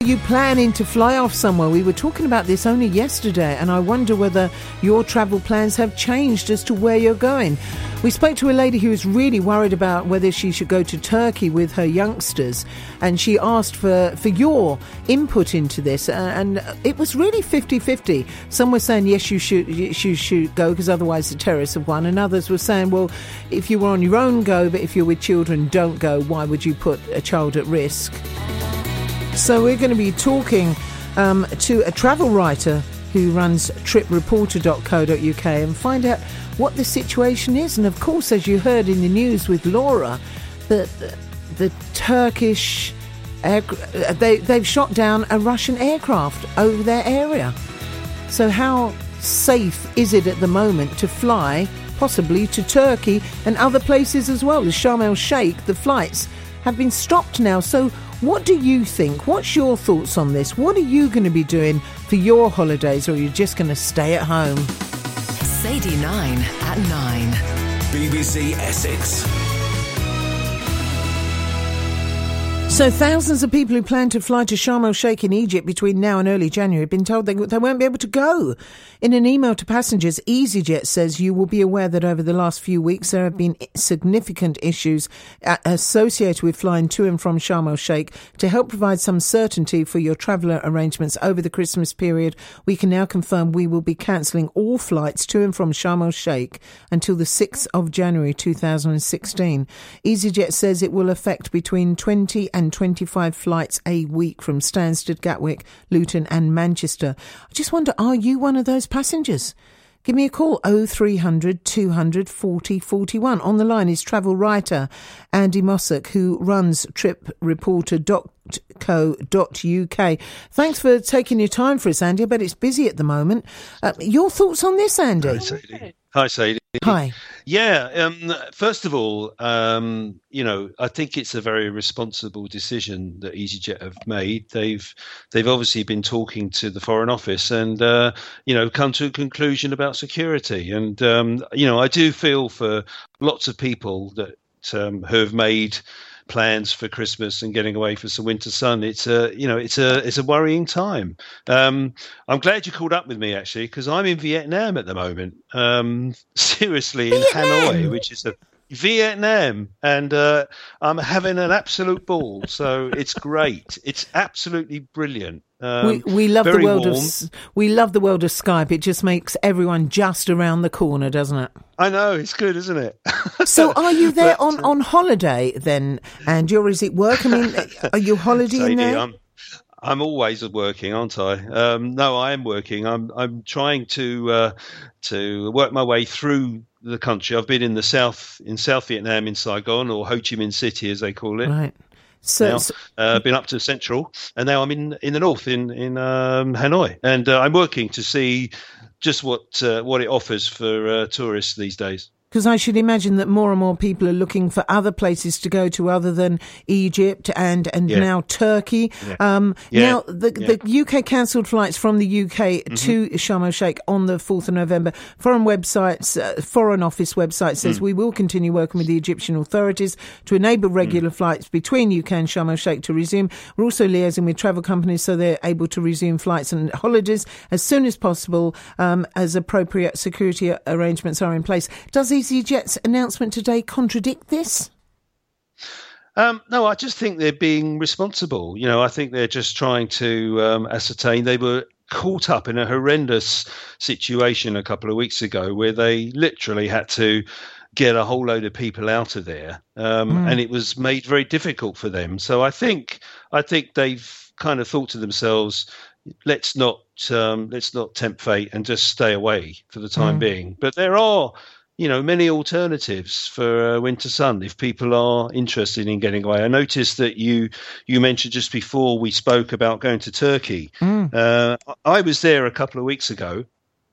you planning to fly off somewhere? We were talking about this only yesterday, and I wonder whether your travel plans have changed as to where you're going. We spoke to a lady who was really worried about whether she should go to Turkey with her youngsters, and she asked for your input into this, and it was really 50-50. Some were saying, yes, you should go because otherwise the terrorists have won, and others were saying, well, if you were on your own, go, but if you're with children, don't go. Why would you put a child at risk? So we're going to be talking to a travel writer who runs tripreporter.co.uk and find out what the situation is. And of course, as you heard in the news with Laura, the Turkish they've shot down a Russian aircraft over their area. So how safe is it at the moment to fly possibly to Turkey and other places as well? The Sharm el-Sheikh, the flights have been stopped now. So what do you think? What's your thoughts on this? What are you going to be doing for your holidays, or are you just going to stay at home? Sadie 9 at 9. BBC Essex. So thousands of people who plan to fly to Sharm el-Sheikh in Egypt between now and early January have been told they won't be able to go. In an email to passengers, EasyJet says you will be aware that over the last few weeks there have been significant issues associated with flying to and from Sharm el-Sheikh. To help provide some certainty for your traveller arrangements over the Christmas period, we can now confirm we will be cancelling all flights to and from Sharm el-Sheikh until the 6th of January 2016. EasyJet says it will affect between 20 and 25 flights a week from Stansted, Gatwick, Luton and Manchester. I just wonder, are you one of those passengers? Give me a call, 0300 200 40 41. On the line is travel writer Andy Mossack, who runs tripreporter.co.uk. Thanks for taking your time for us, Andy. I bet it's busy at the moment. Your thoughts on this, Andy? Hi, Sadie. Hi. Yeah, first of all, I think it's a very responsible decision that EasyJet have made. They've obviously been talking to the Foreign Office and, come to a conclusion about security. And, I do feel for lots of people that who have made plans for Christmas and getting away for some winter sun. It's a worrying time. I'm glad you called up with me, actually, because I'm in Vietnam at the moment. Seriously, in Hanoi, which is Vietnam, and I'm having an absolute ball. So it's great. It's absolutely brilliant. We love the world the world of Skype. It just makes everyone just around the corner, doesn't it? I know, it's good, isn't it? So are you there on holiday then, Andy, or is it work? I mean, are you holidaying there? I'm always working, aren't I? No, I am working. I'm trying to work my way through the country. I've been in South Vietnam, in Saigon, or Ho Chi Minh City, as they call it. Right. Been up to Central, and now I'm in the north, in Hanoi, and I'm working to see just what it offers for tourists these days. Because I should imagine that more and more people are looking for other places to go to other than Egypt and now Turkey. Now, the UK cancelled flights from the UK to Sharm el-Sheikh on the 4th of November. Foreign Office website says we will continue working with the Egyptian authorities to enable regular flights between UK and Sharm el-Sheikh to resume. We're also liaising with travel companies so they're able to resume flights and holidays as soon as possible, as appropriate security arrangements are in place. Does EasyJet's announcement today contradict this? No, I just think they're being responsible. I think they're just trying to ascertain. They were caught up in a horrendous situation a couple of weeks ago where they literally had to get a whole load of people out of there, and it was made very difficult for them. So I think they've kind of thought to themselves, let's not tempt fate and just stay away for the time being. But there are many alternatives for winter sun if people are interested in getting away. I noticed that you mentioned just before we spoke about going to Turkey. I was there a couple of weeks ago.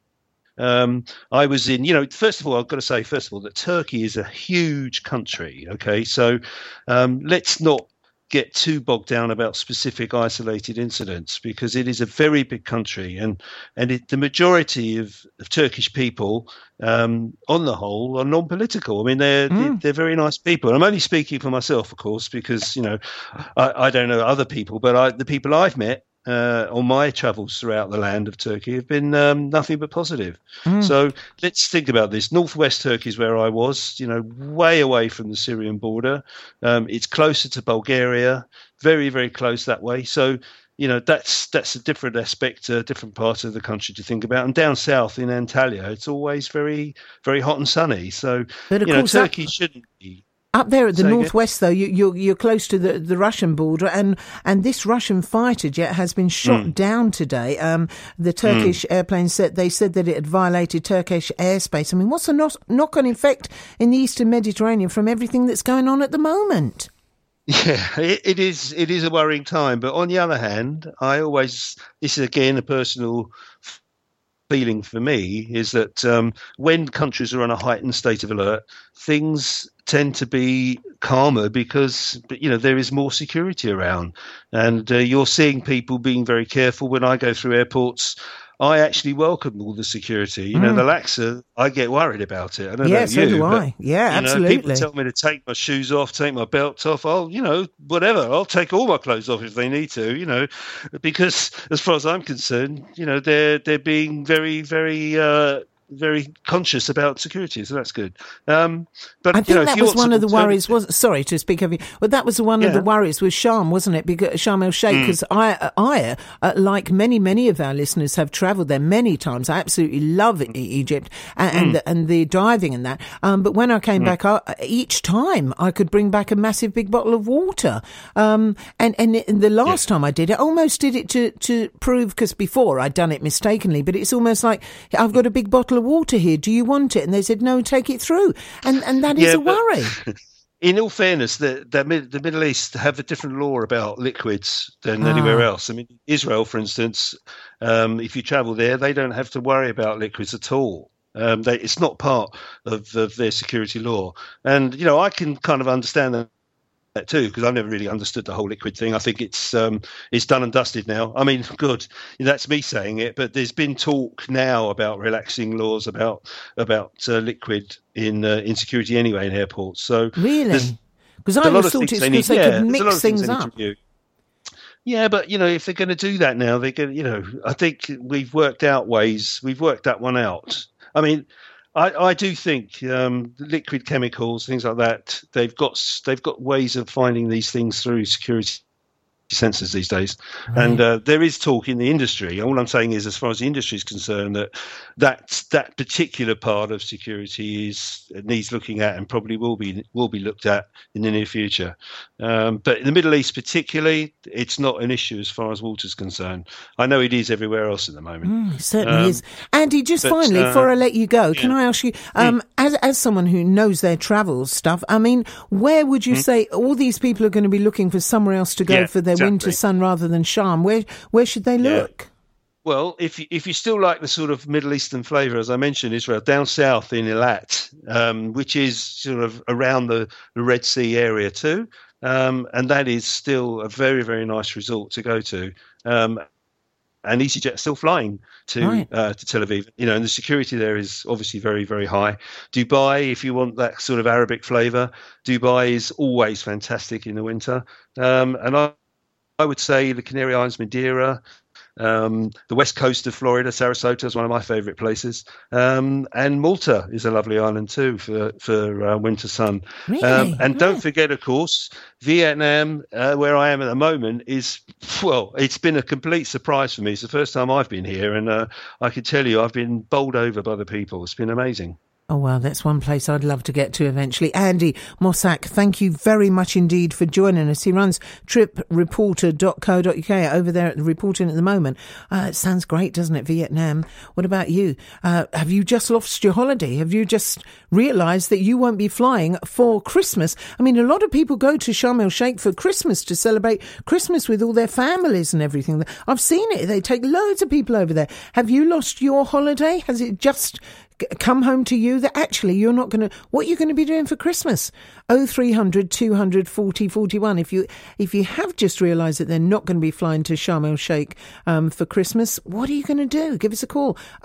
I was in, first of all, I've got to say, that Turkey is a huge country. Okay, so let's not get too bogged down about specific isolated incidents, because it is a very big country, and the majority of Turkish people, on the whole, are non-political. I mean, they're very nice people. I'm only speaking for myself, of course, because I don't know other people, but the people I've met on my travels throughout the land of Turkey have been nothing but positive. So let's think about this. Northwest Turkey is where I was, way away from the Syrian border. It's closer to Bulgaria, very, very close that way. So, that's a different aspect, a different part of the country to think about. And down south in Antalya, it's always very, very hot and sunny. So, but of course, Turkey shouldn't be. Up there at the northwest, though, you're close to the Russian border, and this Russian fighter jet has been shot down today. The Turkish airplane said that it had violated Turkish airspace. I mean, what's the knock-on effect in the Eastern Mediterranean from everything that's going on at the moment? Yeah, it is a worrying time. But on the other hand, this is again a personal feeling for me, is that when countries are on a heightened state of alert, things tend to be calmer because there is more security around, and you're seeing people being very careful. When I go through airports, I actually welcome all the security. The laxer, I get worried about it. I don't know about so you, do I. Yeah, absolutely. People tell me to take my shoes off, take my belt off. Whatever. I'll take all my clothes off if they need to. Because as far as I'm concerned, they're being very, very very conscious about security, so that's good. But I think that was one of the worries. Sorry to speak of you, but that was one of the worries with Sharm, wasn't it? Because Sharm el Sheikh, because I like many of our listeners, have travelled there many times. I absolutely love Egypt and the diving and that. But when I came back, each time I could bring back a massive big bottle of water. And the last time I did it, I almost did it to prove, because before I'd done it mistakenly. But it's almost like, I've got a big bottle of water here, do you want it? And they said, no, take it through. And that is a worry. In all fairness, the Middle East have a different law about liquids than anywhere else. I mean, Israel, for instance, if you travel there, they don't have to worry about liquids at all. It's not part of their security law. And, I can kind of understand that too, because I've never really understood the whole liquid thing. I think it's done and dusted now. I mean, good, that's me saying it, but there's been talk now about relaxing laws about liquid in security anyway in airports. So really, because I always thought it's because they could mix things up. Yeah, but if they're going to do that now, they're going. I think we've worked that one out. I mean, I do think liquid chemicals, things like that, they've got ways of finding these things through security sensors these days. Right. And there is talk in the industry. All I'm saying is, as far as the industry is concerned, that particular part of security needs looking at, and probably will be looked at in the near future. But in the Middle East particularly, it's not an issue as far as water's concerned. I know it is everywhere else at the moment. It certainly is. Andy, finally, before I let you go, can I ask you, as someone who knows their travel stuff, I mean, where would you say all these people are going to be looking for somewhere else to go for their winter sun rather than Sharm? Where should they look? Well, if you still like the sort of Middle Eastern flavour, as I mentioned, Israel, down south in Eilat, which is sort of around the Red Sea area too, and that is still a very, very nice resort to go to. And EasyJet's still flying to Tel Aviv, and the security there is obviously very, very high. Dubai, if you want that sort of Arabic flavour, Dubai is always fantastic in the winter. And I would say the Canary Islands, Madeira, the west coast of Florida, Sarasota is one of my favourite places, and Malta is a lovely island too for winter sun. Really? And don't forget, of course, Vietnam, where I am at the moment, it's been a complete surprise for me. It's the first time I've been here, and I can tell you I've been bowled over by the people. It's been amazing. Oh, well, that's one place I'd love to get to eventually. Andy Mossack, thank you very much indeed for joining us. He runs tripreporter.co.uk over there at the Reporting at the moment. It sounds great, doesn't it, Vietnam? What about you? Have you just lost your holiday? Have you just realised that you won't be flying for Christmas? I mean, a lot of people go to Sharm el Sheikh for Christmas to celebrate Christmas with all their families and everything. I've seen it. They take loads of people over there. Have you lost your holiday? Has it just come home to you that actually you're not going to, what are you going to be doing for Christmas? 0300 200 40 41. If you have just realised that they're not going to be flying to Sharm el Sheikh for Christmas, what are you going to do? Give us a call.